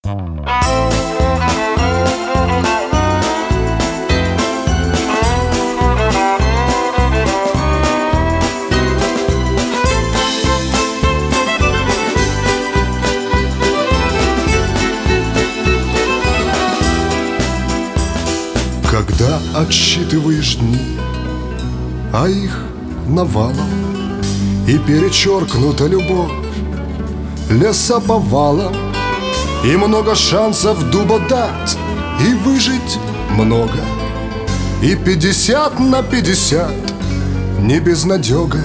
Когда отсчитываешь дни, а их навалом, и перечеркнута любовь лесоповалом, и много шансов дуба дать, и выжить много, и 50 на 50 не безнадега.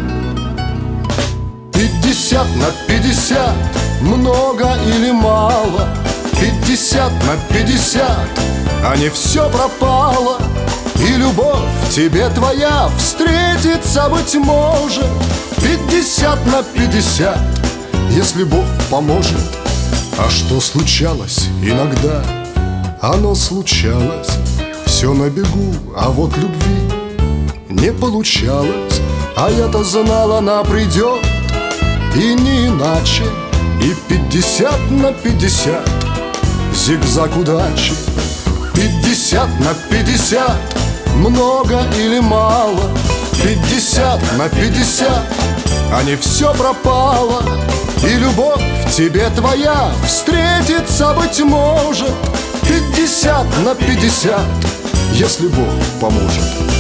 50 на 50 много или мало, 50 на 50, а не все пропало. И любовь тебе твоя встретится, быть может, 50 на 50, если Бог поможет. А что случалось иногда, оно случалось, все на бегу, а вот любви не получалось. А я-то знал, она придет, и не иначе. И 50 на 50 зигзаг удачи. 50 на 50 много или мало, 50 на 50, а не все пропало. И любовь тебе твоя встретится, быть может, 50 на 50, если Бог поможет.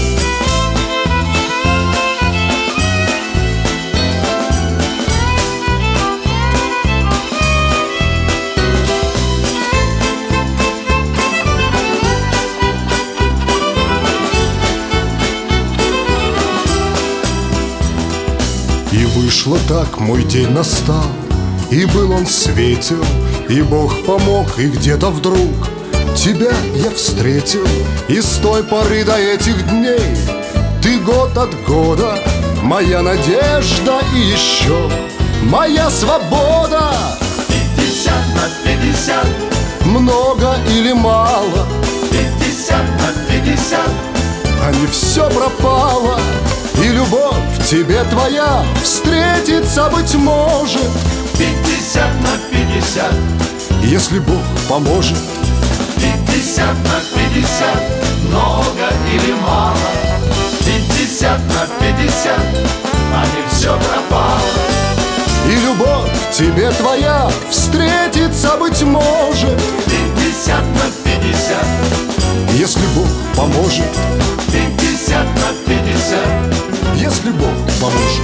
И вышло так, мой день настал, и был он светел, и Бог помог, и где-то вдруг тебя я встретил. И с той поры до этих дней ты год от года моя надежда и еще моя свобода. 50 на 50 много или мало, 50 на 50, а не все пропало. И любовь тебе твоя встретится, быть может, 50 на 50, если Бог поможет. 50 на 50 много или мало, 50 на 50, а не все пропало. И любовь тебе твоя встретится, быть может, 50 на 50, если Бог поможет. 50 на 50, Если Бог поможет.